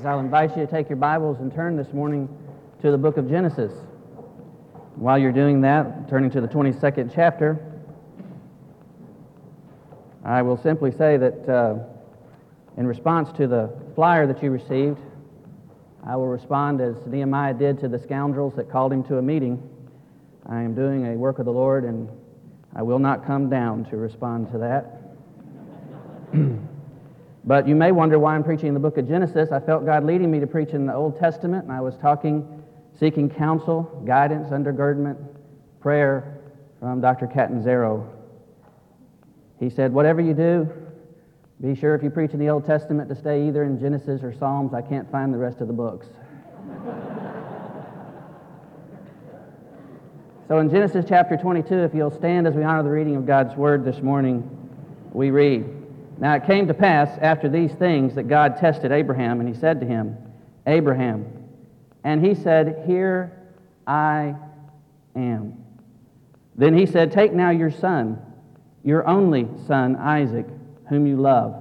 I'll invite you to take your Bibles and turn this morning to the book of Genesis. While you're doing that, turning to the 22nd chapter, I will simply say that in response to the flyer that you received, I will respond as Nehemiah did to the scoundrels that called him to a meeting. I am doing a work of the Lord, and I will not come down to respond to that. But you may wonder why I'm preaching the book of Genesis. I felt God leading me to preach in the Old Testament, and I was seeking counsel, guidance, undergirdment, prayer from Dr. Catanzaro. He said, whatever you do, be sure if you preach in the Old Testament to stay either in Genesis or Psalms. I can't find the rest of the books. So in Genesis chapter 22, if you'll stand as we honor the reading of God's Word this morning, we read, Now it came to pass after these things that God tested Abraham, and he said to him, Abraham. And he said, Here I am. Then he said, Take now your son, your only son Isaac, whom you love,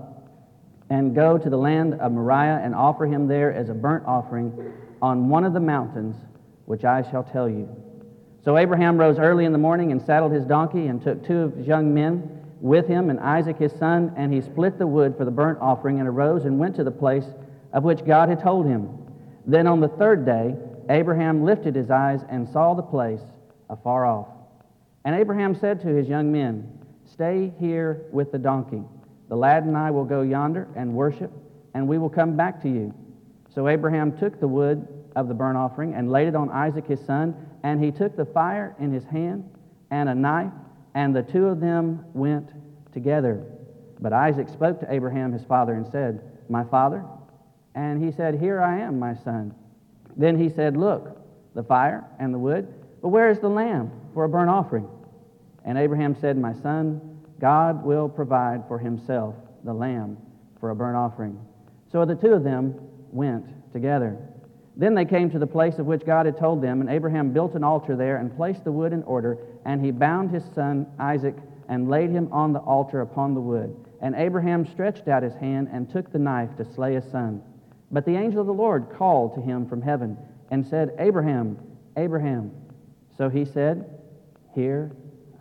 and go to the land of Moriah and offer him there as a burnt offering on one of the mountains which I shall tell you. So Abraham rose early in the morning and saddled his donkey and took two of his young men with him and Isaac his son, and he split the wood for the burnt offering and arose and went to the place of which God had told him. Then on the third day, Abraham lifted his eyes and saw the place afar off. And Abraham said to his young men, Stay here with the donkey. The lad and I will go yonder and worship, and we will come back to you. So Abraham took the wood of the burnt offering and laid it on Isaac his son, and he took the fire in his hand and a knife, and the two of them went together. But Isaac spoke to Abraham his father and said, My father? And he said, Here I am, my son. Then he said, Look, the fire and the wood, but where is the lamb for a burnt offering? And Abraham said, My son, God will provide for himself the lamb for a burnt offering. So the two of them went together. Then they came to the place of which God had told them, and Abraham built an altar there and placed the wood in order, and he bound his son Isaac and laid him on the altar upon the wood. And Abraham stretched out his hand and took the knife to slay his son. But the angel of the Lord called to him from heaven and said, Abraham, Abraham. So he said, Here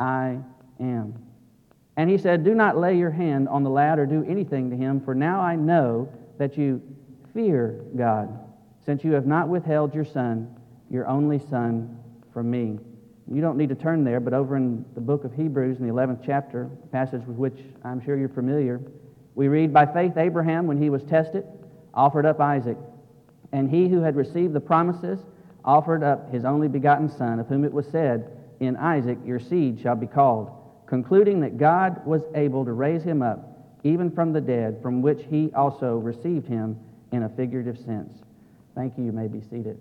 I am. And he said, Do not lay your hand on the lad or do anything to him, for now I know that you fear God, since you have not withheld your son, your only son, from me. You don't need to turn there, but over in the book of Hebrews, in the 11th chapter, a passage with which I'm sure you're familiar, we read, By faith Abraham, when he was tested, offered up Isaac. And he who had received the promises offered up his only begotten son, of whom it was said, In Isaac your seed shall be called, concluding that God was able to raise him up, even from the dead, from which he also received him in a figurative sense. Thank you. You may be seated.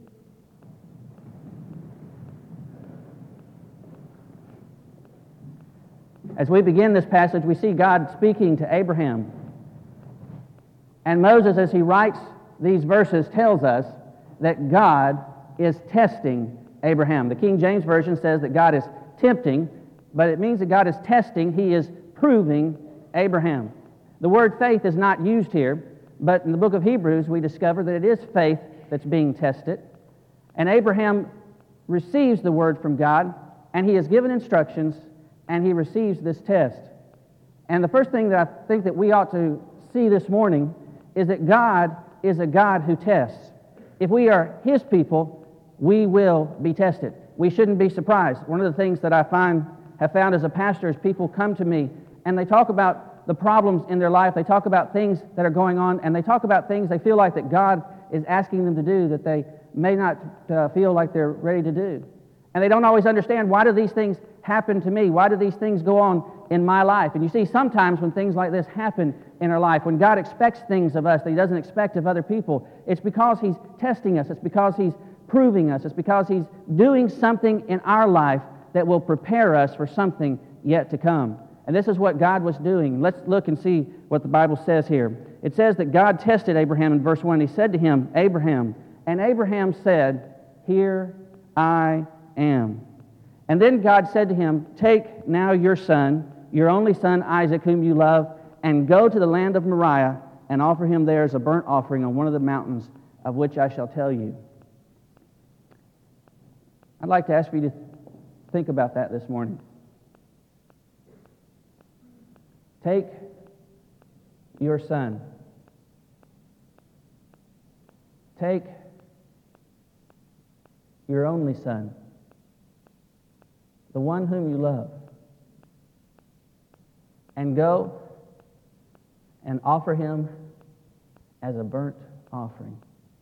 As we begin this passage, we see God speaking to Abraham. And Moses, as he writes these verses, tells us that God is testing Abraham. The King James Version says that God is tempting, but it means that God is testing. He is proving Abraham. The word faith is not used here, but in the book of Hebrews, we discover that it is faith that's being tested. And Abraham receives the word from God, and he is given instructions, and he receives this test. And the first thing that I think that we ought to see this morning is that God is a God who tests. If we are His people, we will be tested. We shouldn't be surprised. One of the things that I have found as a pastor is people come to me and they talk about the problems in their life. They talk about things that are going on, and they talk about things they feel like that God is asking them to do that they may not feel like they're ready to do. And they don't always understand, why do these things happen to me? Why do these things go on in my life? And you see, sometimes when things like this happen in our life, when God expects things of us that He doesn't expect of other people, it's because He's testing us. It's because He's proving us. It's because He's doing something in our life that will prepare us for something yet to come. And this is what God was doing. Let's look and see what the Bible says here. It says that God tested Abraham in verse 1. He said to him, Abraham. And Abraham said, Here I am. And then God said to him, Take now your son, your only son Isaac, whom you love, and go to the land of Moriah and offer him there as a burnt offering on one of the mountains of which I shall tell you. I'd like to ask you to think about that this morning. Take your son. Take your only son, the one whom you love, and go and offer him as a burnt offering.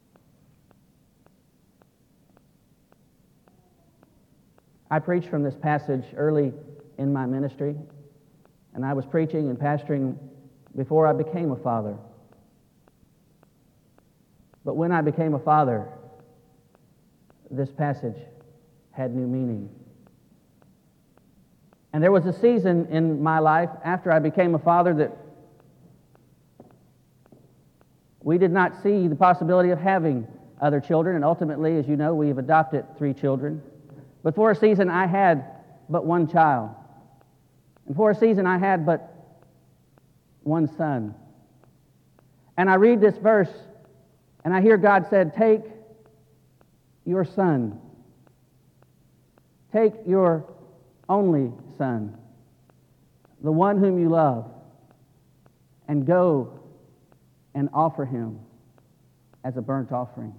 I preached from this passage early in my ministry, and I was preaching and pastoring before I became a father. But when I became a father, this passage had new meaning. And there was a season in my life after I became a father that we did not see the possibility of having other children, and ultimately, as you know, we have adopted 3 children. But for a season, I had but one child. And for a season, I had but one son. And I read this verse, and I hear God said, take your son. Take your only son, the one whom you love, and go and offer him as a burnt offering.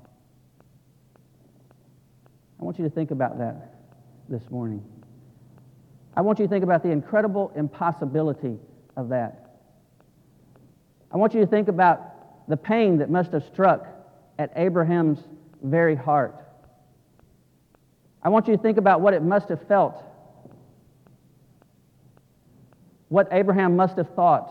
I want you to think about that this morning. I want you to think about the incredible impossibility of that. I want you to think about the pain that must have struck at Abraham's very heart. I want you to think about what it must have felt, what Abraham must have thought.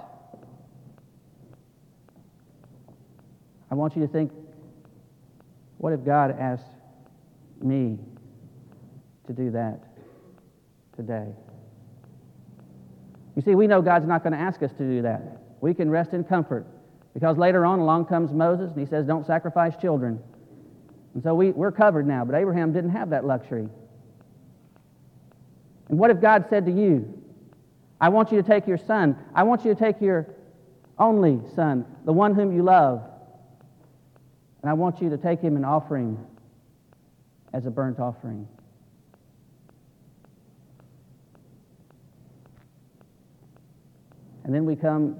I want you to think, what if God asked me to do that today? You see, we know God's not going to ask us to do that. We can rest in comfort because later on along comes Moses and he says, don't sacrifice children. And so we're covered now, but Abraham didn't have that luxury. And what if God said to you, I want you to take your son, I want you to take your only son, the one whom you love, and I want you to take him an offering as a burnt offering. And then we come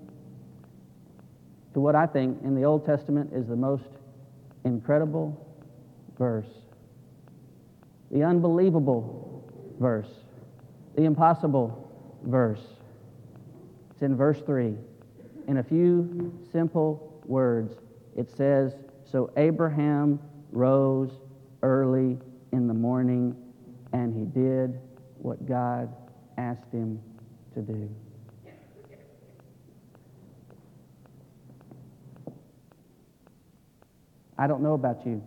to what I think in the Old Testament is the most incredible verse, the unbelievable verse, the impossible verse. It's in verse 3. In a few simple words, it says, so Abraham rose early in the morning, and he did what God asked him to do. I don't know about you.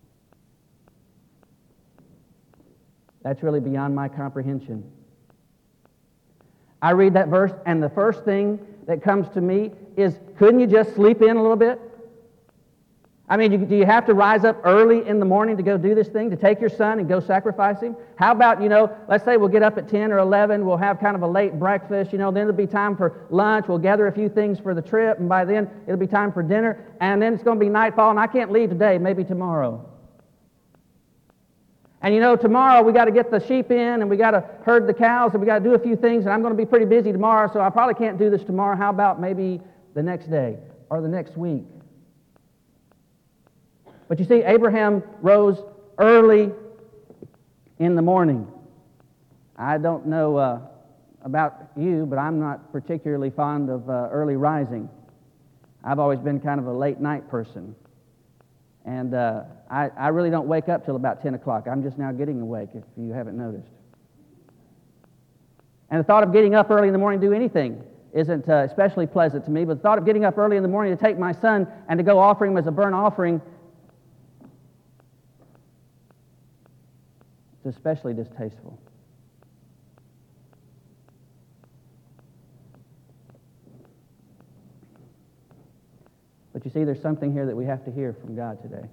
That's really beyond my comprehension. I read that verse, and the first thing that comes to me is, couldn't you just sleep in a little bit? I mean, do you have to rise up early in the morning to go do this thing, to take your son and go sacrifice him? How about, let's say we'll get up at 10 or 11, we'll have kind of a late breakfast, then it'll be time for lunch, we'll gather a few things for the trip, and by then it'll be time for dinner, and then it's going to be nightfall, and I can't leave today, maybe tomorrow. And tomorrow we got to get the sheep in, and we got to herd the cows, and we got to do a few things, and I'm going to be pretty busy tomorrow, so I probably can't do this tomorrow. How about maybe the next day or the next week? But you see, Abraham rose early in the morning. I don't know about you, but I'm not particularly fond of early rising. I've always been kind of a late night person. And I really don't wake up till about 10 o'clock. I'm just now getting awake, if you haven't noticed. And the thought of getting up early in the morning to do anything isn't especially pleasant to me, but the thought of getting up early in the morning to take my son and to go offer him as a burnt offering, it's especially distasteful. But you see, there's something here that we have to hear from God today.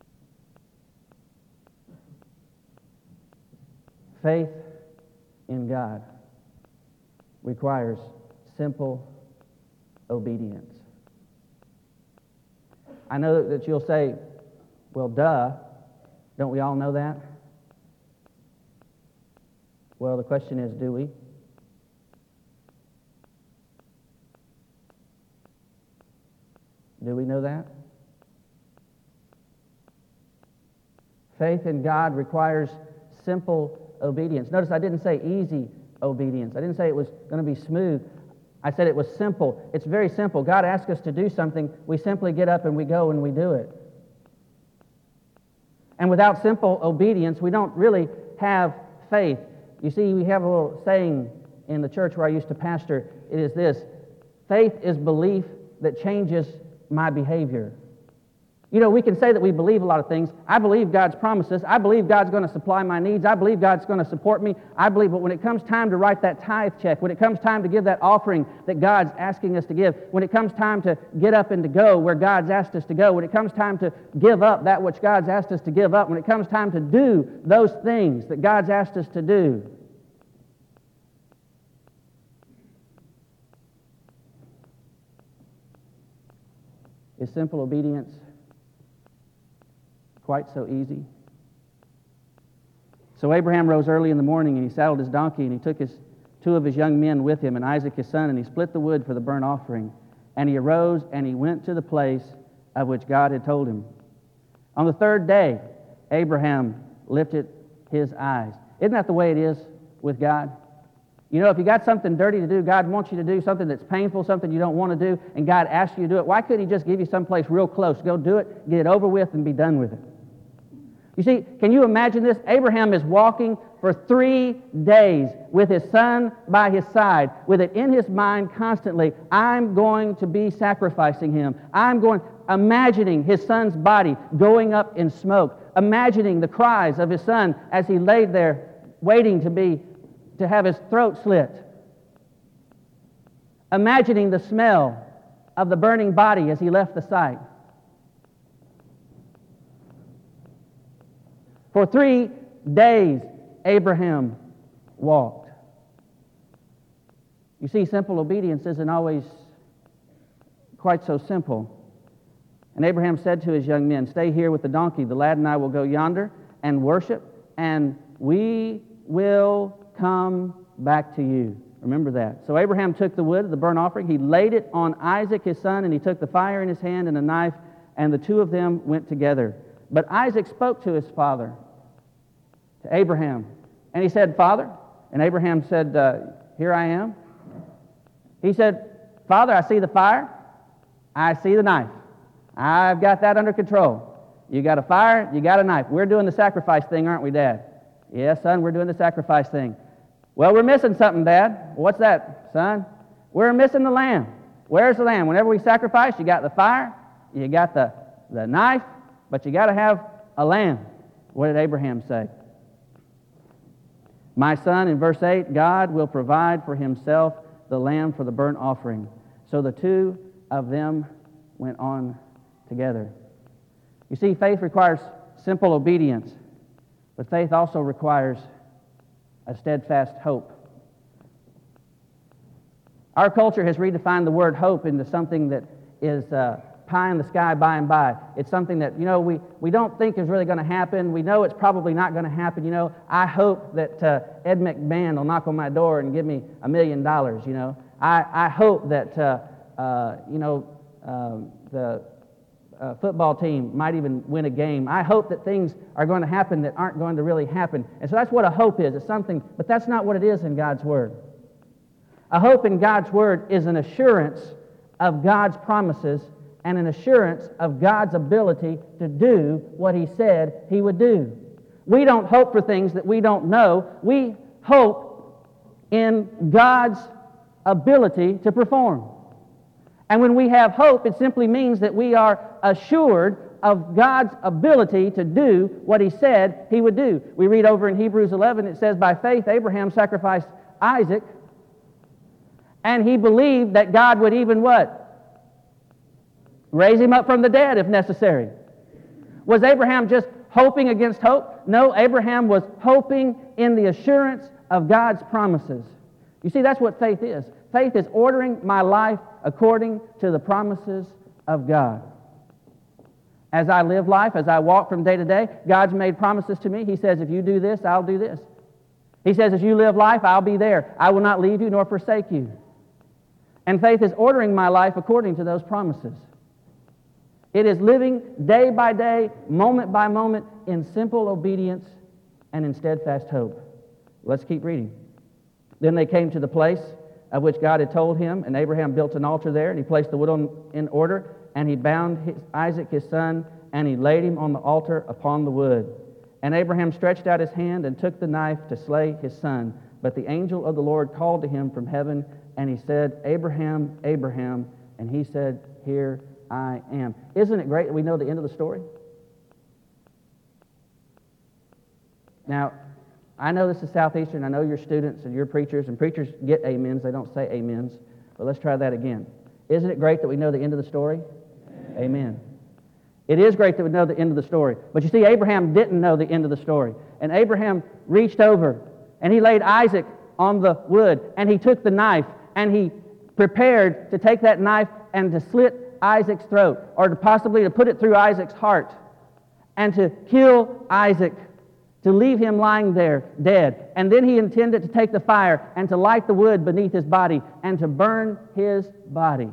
Faith in God requires simple obedience. I know that you'll say, well, duh. Don't we all know that? Well, the question is, do we? Do we know that? Faith in God requires simple obedience. Notice I didn't say easy obedience. I didn't say it was going to be smooth. I said it was simple. It's very simple. God asks us to do something. We simply get up and we go and we do it. And without simple obedience, we don't really have faith. You see, we have a little saying in the church where I used to pastor. It is this: faith is belief that changes my behavior. You know, we can say that we believe a lot of things. I believe God's promises. I believe God's going to supply my needs. I believe God's going to support me. I believe, but when it comes time to write that tithe check, when it comes time to give that offering that God's asking us to give, when it comes time to get up and to go where God's asked us to go, when it comes time to give up that which God's asked us to give up, when it comes time to do those things that God's asked us to do, is simple obedience quite so easy? So Abraham rose early in the morning, and he saddled his donkey, and he took two of his young men with him, and Isaac his son, and he split the wood for the burnt offering. And he arose, and he went to the place of which God had told him. On the third day, Abraham lifted his eyes. Isn't that the way it is with God? You know, if you got something dirty to do, God wants you to do something that's painful, something you don't want to do, and God asks you to do it, why couldn't He just give you someplace real close? Go do it, get it over with, and be done with it. You see, can you imagine this? Abraham is walking for 3 days with his son by his side, with it in his mind constantly, I'm going to be sacrificing him. Imagining his son's body going up in smoke, imagining the cries of his son as he laid there waiting to have his throat slit. Imagining the smell of the burning body as he left the site. For 3 days, Abraham walked. You see, simple obedience isn't always quite so simple. And Abraham said to his young men, stay here with the donkey. The lad and I will go yonder and worship, and we will come back to you. Remember that. So Abraham took the wood of the burnt offering. He laid it on Isaac his son, and he took the fire in his hand and a knife, and the two of them went together. But Isaac spoke to his father, to Abraham, and he said, Father? And Abraham said, here I am. He said, Father, I see the fire. I see the knife. I've got that under control. You got a fire, you got a knife. We're doing the sacrifice thing, aren't we, Dad? Yes, son, we're doing the sacrifice thing. Well, we're missing something, Dad. What's that, son? We're missing the lamb. Where's the lamb? Whenever we sacrifice, you got the fire, you got the knife, but you got to have a lamb. What did Abraham say? My son, in verse 8, God will provide for himself the lamb for the burnt offering. So the two of them went on together. You see, faith requires simple obedience, but faith also requires a steadfast hope. Our culture has redefined the word hope into something that is pie in the sky by and by. It's something that, we don't think is really going to happen. We know it's probably not going to happen. I hope that Ed McMahon will knock on my door and give me $1 million. I hope that, the football team might even win a game. I hope that things are going to happen that aren't going to really happen. And so that's what a hope is. It's something, but that's not what it is in God's Word. A hope in God's Word is an assurance of God's promises and an assurance of God's ability to do what He said He would do. We don't hope for things that we don't know. We hope in God's ability to perform. And when we have hope, it simply means that we are assured of God's ability to do what He said He would do. We read over in Hebrews 11, it says, by faith Abraham sacrificed Isaac, and he believed that God would even what? Raise him up from the dead if necessary. Was Abraham just hoping against hope? No, Abraham was hoping in the assurance of God's promises. You see, that's what faith is. Faith is ordering my life according to the promises of God. As I live life, as I walk from day to day, God's made promises to me. He says, if you do this, I'll do this. He says, as you live life, I'll be there. I will not leave you nor forsake you. And faith is ordering my life according to those promises. It is living day by day, moment by moment, in simple obedience and in steadfast hope. Let's keep reading. Then they came to the place of which God had told him, and Abraham built an altar there, and he placed the wood in order, and he bound Isaac his son, and he laid him on the altar upon the wood. And Abraham stretched out his hand and took the knife to slay his son. But the angel of the Lord called to him from heaven, and he said, Abraham, Abraham. And he said, Here I am. Isn't it great that we know the end of the story? Now, I know this is Southeastern. I know you're students and you're preachers, and preachers get amens. They don't say amens. But let's try that again. Isn't it great that we know the end of the story? Amen. It is great that we know the end of the story. But you see, Abraham didn't know the end of the story. And Abraham reached over, and he laid Isaac on the wood, and he took the knife, and he prepared to take that knife and to slit Isaac's throat, or to possibly to put it through Isaac's heart, and to kill Isaac, to leave him lying there dead. And then he intended to take the fire and to light the wood beneath his body and to burn his body.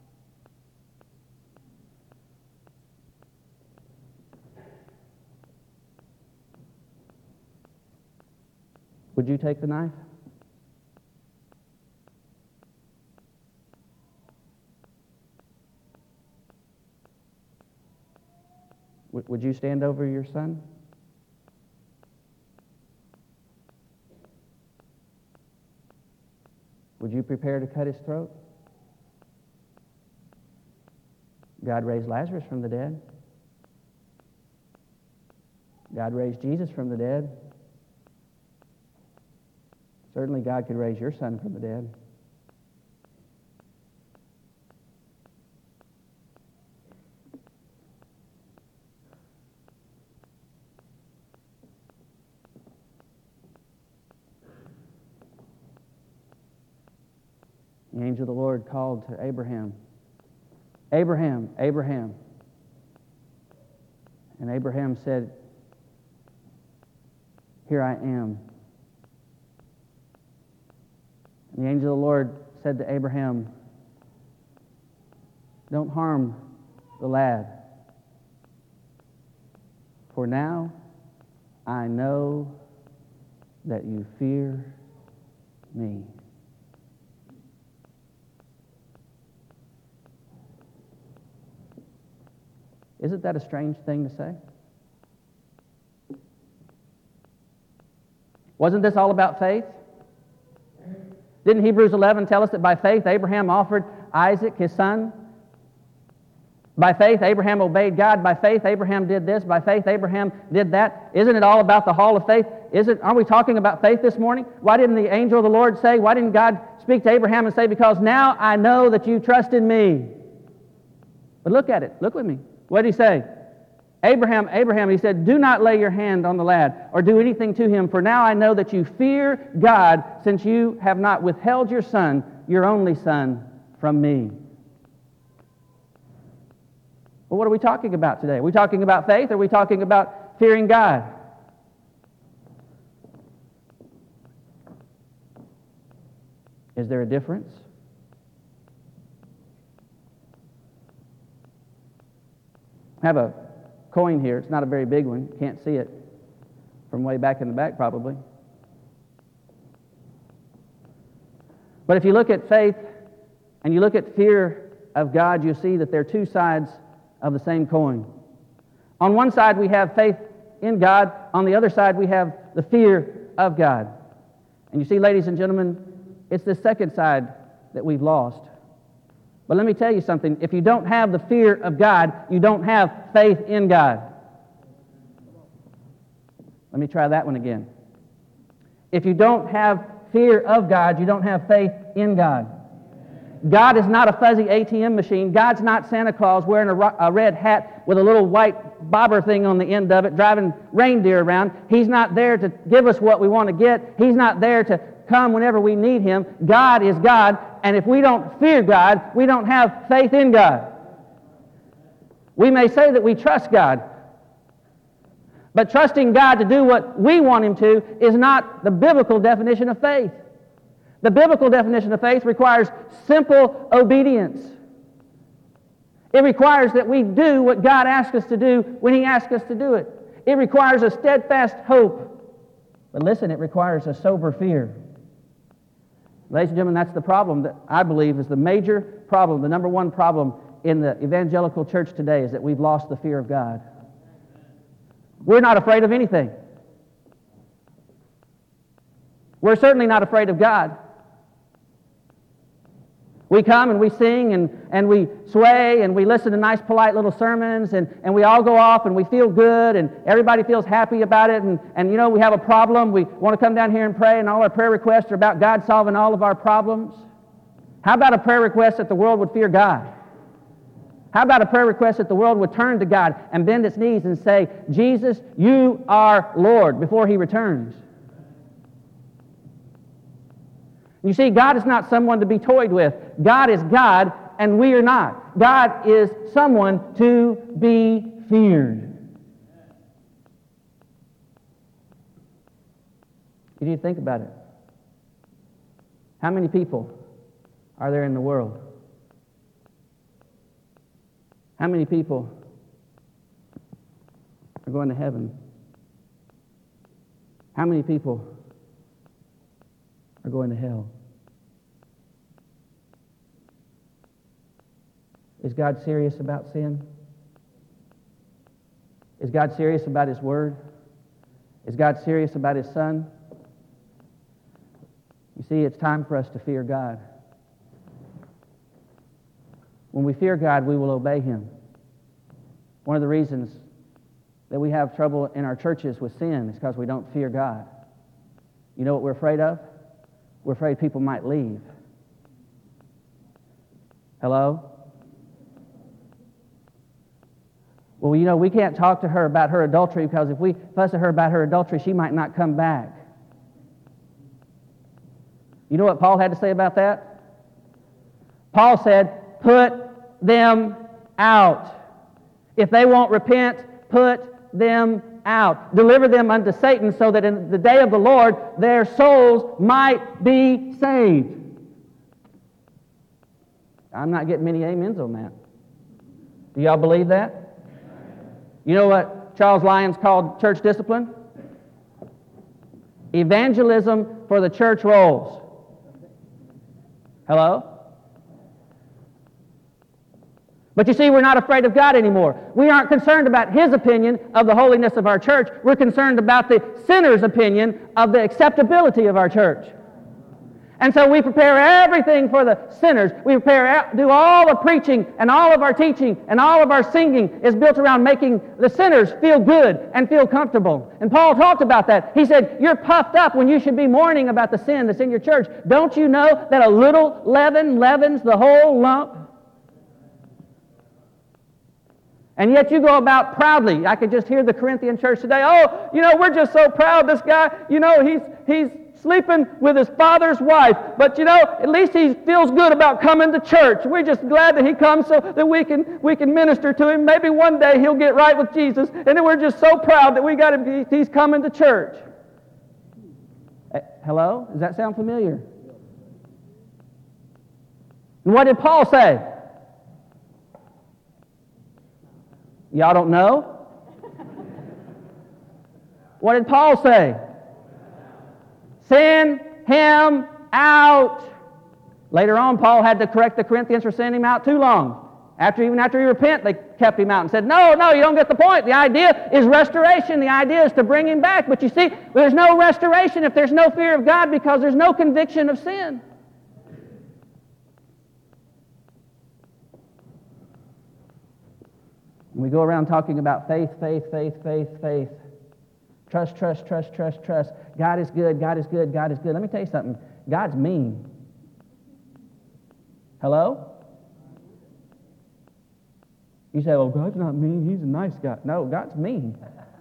Would you take the knife? Would you stand over your son? Would you prepare to cut his throat? God raised Lazarus from the dead. God raised Jesus from the dead. Certainly God could raise your son from the dead. The angel of the Lord called to Abraham, Abraham, Abraham. And Abraham said, Here I am. And the angel of the Lord said to Abraham, Don't harm the lad, for now I know that you fear me. Isn't that a strange thing to say? Wasn't this all about faith? Didn't Hebrews 11 tell us that by faith Abraham offered Isaac, his son? By faith Abraham obeyed God. By faith Abraham did this. By faith Abraham did that. Isn't it all about the hall of faith? Aren't we talking about faith this morning? Why didn't the angel of the Lord say, why didn't God speak to Abraham and say, because now I know that you trust in me? But look at it. Look with me. What did he say? Abraham, Abraham, he said, do not lay your hand on the lad or do anything to him, for now I know that you fear God, since you have not withheld your son, your only son, from me. Well, what are we talking about today? Are we talking about faith, or are we talking about fearing God? Is there a difference? I have a coin here. It's not a very big one. You can't see it from way back in the back, probably. But if you look at faith and you look at fear of God, you'll see that they're two sides of the same coin. On one side, we have faith in God. On the other side, we have the fear of God. And you see, ladies and gentlemen, it's the second side that we've lost. But let me tell you something. If you don't have the fear of God, you don't have faith in God. Let me try that one again. If you don't have fear of God, you don't have faith in God. God is not a fuzzy ATM machine. God's not Santa Claus wearing a red hat with a little white bobber thing on the end of it, driving reindeer around. He's not there to give us what we want to get. He's not there to come whenever we need Him. God is God, and if we don't fear God, we don't have faith in God. We may say that we trust God, but trusting God to do what we want Him to is not the biblical definition of faith. The biblical definition of faith requires simple obedience. It requires that we do what God asks us to do when He asks us to do it. It requires a steadfast hope. But listen, it requires a sober fear. Ladies and gentlemen, that's the problem that I believe is the major problem, the number one problem in the evangelical church today, is that we've lost the fear of God. We're not afraid of anything. We're certainly not afraid of God. We come and we sing and we sway and we listen to nice, polite little sermons and we all go off and we feel good and everybody feels happy about it and you know, we have a problem. We want to come down here and pray and all our prayer requests are about God solving all of our problems. How about a prayer request that the world would fear God? How about a prayer request that the world would turn to God and bend its knees and say, Jesus, you are Lord, before He returns? You see, God is not someone to be toyed with. God is God, and we are not. God is someone to be feared. You need to think about it. How many people are there in the world? How many people are going to heaven? How many people are going to hell? Is God serious about sin? Is God serious about His Word? Is God serious about His Son? You see, it's time for us to fear God. When we fear God, we will obey Him. One of the reasons that we have trouble in our churches with sin is because we don't fear God. You know what we're afraid of? We're afraid people might leave. Hello? Well, you know, we can't talk to her about her adultery because if we fuss at her about her adultery, she might not come back. You know what Paul had to say about that? Paul said, put them out. If they won't repent, put them out. Deliver them unto Satan so that in the day of the Lord their souls might be saved. I'm not getting many amens on that. Do y'all believe that? You know what Charles Lyons called church discipline? Evangelism for the church rolls. Hello? But you see, we're not afraid of God anymore. We aren't concerned about His opinion of the holiness of our church. We're concerned about the sinner's opinion of the acceptability of our church. And so we prepare everything for the sinners. We do all the preaching and all of our teaching and all of our singing is built around making the sinners feel good and feel comfortable. And Paul talked about that. He said, you're puffed up when you should be mourning about the sin that's in your church. Don't you know that a little leaven leavens the whole lump? And yet you go about proudly. I could just hear the Corinthian church today. Oh, you know, we're just so proud. This guy, you know, he's sleeping with his father's wife. But, you know, at least he feels good about coming to church. We're just glad that he comes so that we can minister to him. Maybe one day he'll get right with Jesus. And then we're just so proud that we got him. He's coming to church. Hello? Does that sound familiar? And what did Paul say? Y'all don't know? What did Paul say? Send him out. Later on, Paul had to correct the Corinthians for sending him out too long. Even after he repented, they kept him out and said, no, you don't get the point. The idea is restoration. The idea is to bring him back. But you see, there's no restoration if there's no fear of God because there's no conviction of sin. We go around talking about faith. Trust. God is good. Let me tell you something. God's mean. Hello? You say, well, God's not mean. He's a nice guy. No, God's mean.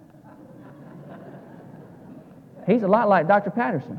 He's a lot like Dr. Patterson.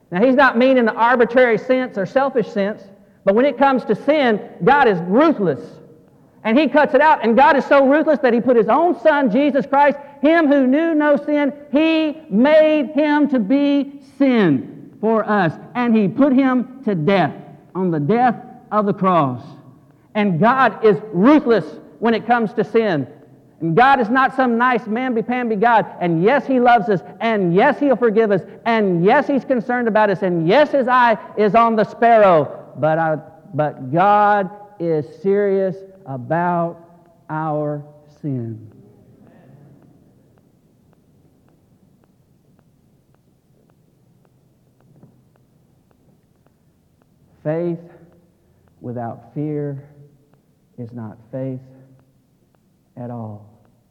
Now, He's not mean in an arbitrary sense or selfish sense, but when it comes to sin, God is ruthless. And He cuts it out. And God is so ruthless that He put His own Son, Jesus Christ, Him who knew no sin, He made Him to be sin for us. And He put Him to death on the death of the cross. And God is ruthless when it comes to sin. And God is not some nice mamby-pamby God. And yes, He loves us. And yes, He'll forgive us. And yes, He's concerned about us. And yes, His eye is on the sparrow. But God is serious about our sin. Faith without fear is not faith at all.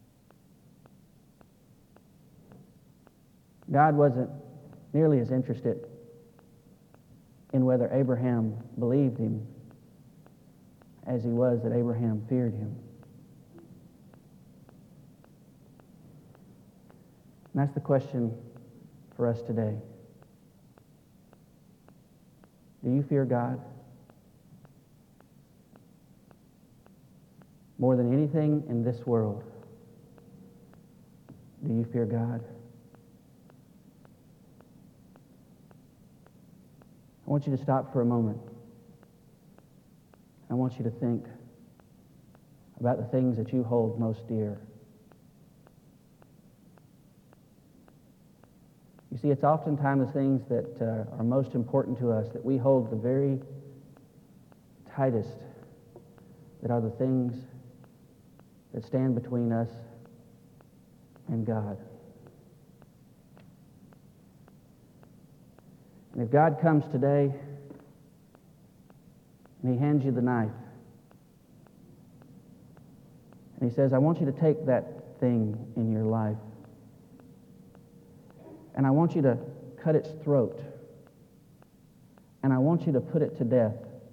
God wasn't nearly as interested in whether Abraham believed Him as He was that Abraham feared Him. And that's the question for us today. Do you fear God? More than anything in this world, do you fear God? I want you to stop for a moment. I want you to think about the things that you hold most dear. You see, it's oftentimes the things that are most important to us that we hold the very tightest, that are the things that stand between us and God. And if God comes today and He hands you the knife and He says, I want you to take that thing in your life and I want you to cut its throat and I want you to put it to death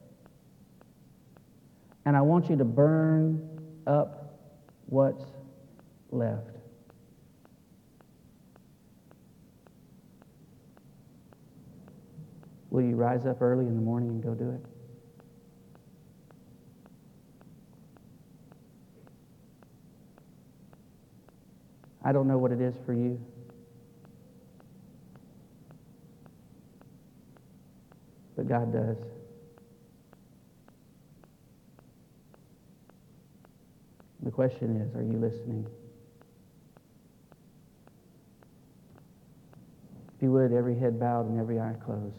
and I want you to burn up what's left. Will you rise up early in the morning and go do it? I don't know what it is for you. But God does. The question is, are you listening? If you would, every head bowed and every eye closed.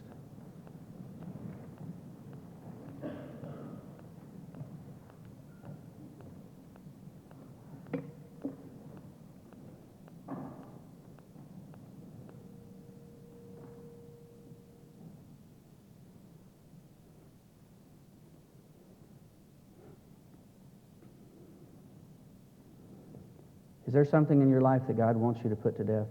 Is there something in your life that God wants you to put to death?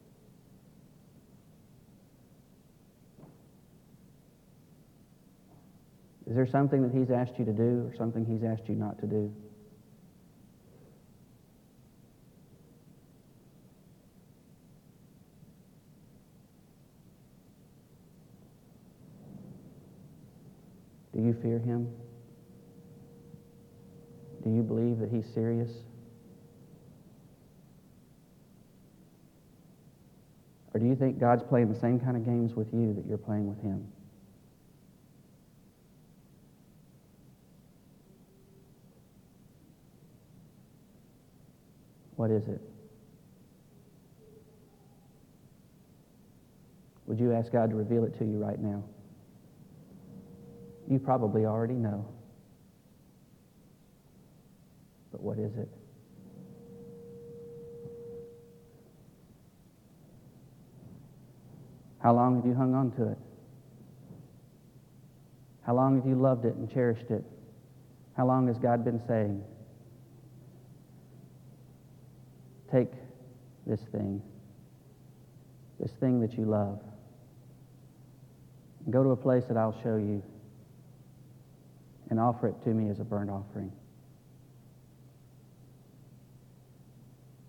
Is there something that He's asked you to do or something He's asked you not to do? Do you fear Him? Do you believe that He's serious? Or do you think God's playing the same kind of games with you that you're playing with Him? What is it? Would you ask God to reveal it to you right now? You probably already know. But what is it? How long have you hung on to it? How long have you loved it and cherished it? How long has God been saying, take this thing that you love, and go to a place that I'll show you and offer it to me as a burnt offering?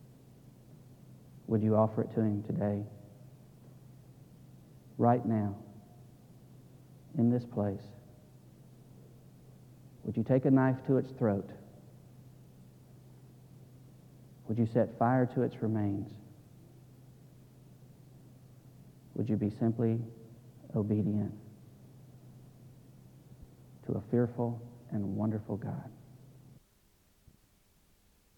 Would you offer it to Him today? Right now? in this place, would you take a knife to its throat? Would you set fire to its remains? Would you be simply obedient to a fearful and wonderful God?